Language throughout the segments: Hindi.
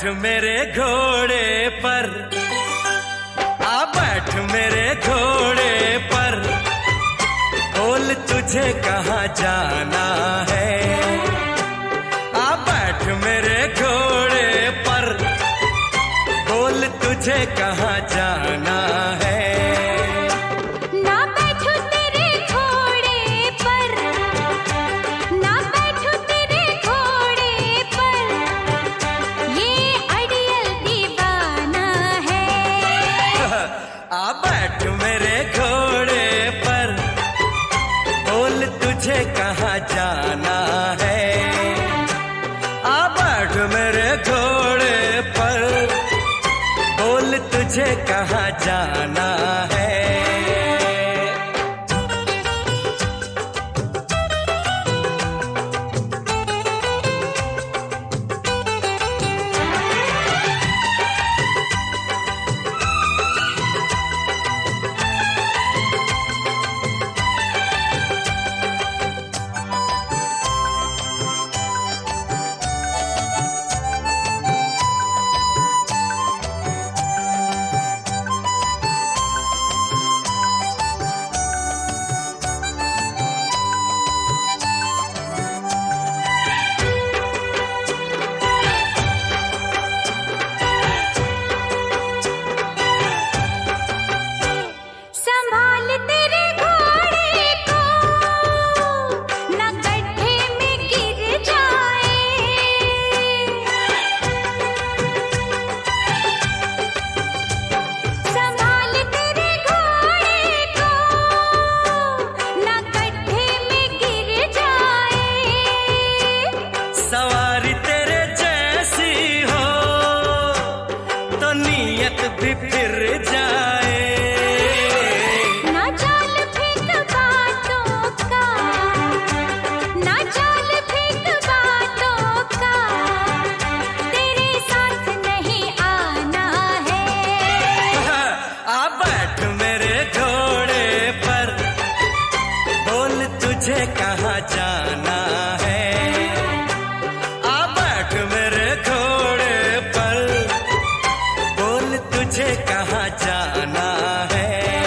बैठ मेरे घोड़े पर, आ बैठ मेरे घोड़े पर, बोल तुझे कहाँ जाना है। आ बैठ मेरे घोड़े पर, बोल तुझे कहाँ जाना है। आ बैठ मेरे घोड़े पर, बोल तुझे कहाँ जाना है। आ बैठ मेरे घोड़े पर, बोल तुझे कहाँ जाना है। सवारी तेरे जैसी हो तो नीयत भी फिर जाए। ना चाल फेंक बातों का, ना चाल फेंक बातों का, तेरे साथ नहीं आना है। आ बैठ मेरे घोड़े पर, बोल तुझे कहाँ जाना है। तुझे कहाँ जाना है।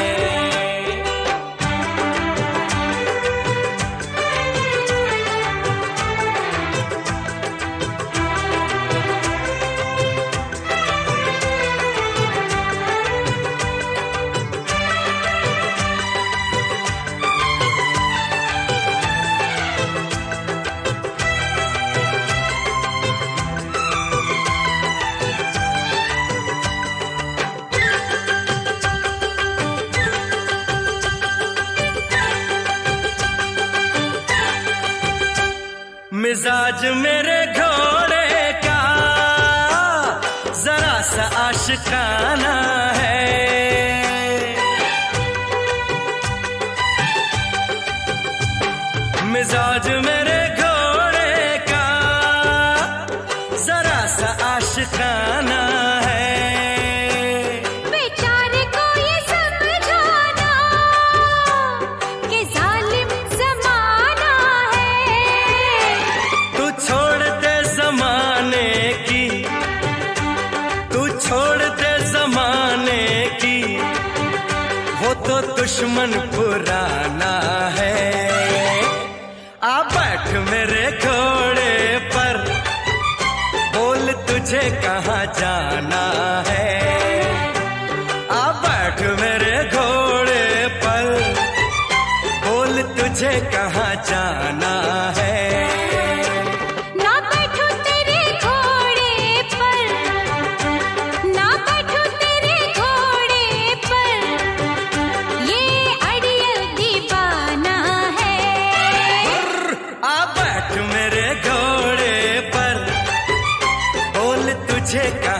मिजाज मेरे घोड़े का जरा सा आशिकाना है। मिजाज मेरे घोड़े का जरा सा आशिकाना है। बेचारे को ये समझाना कि जालिम जमाना है। तू छोड़ दे जमाने की, तू छोड़ दे जमाने की, वो तो दुश्मन पुराना है। आ बैठ मेरे घोड़े पर, बोल तुझे कहाँ जाना है। आ बैठ मेरे घोड़े पर, बोल तुझे कहाँ जाना है। ना बैठो तेरे घोड़े पर, ना बैठो तेरे घोड़े पर, ये अड़ियल दीवाना है। आ बैठ मेरे घोड़े पर, बोल तुझे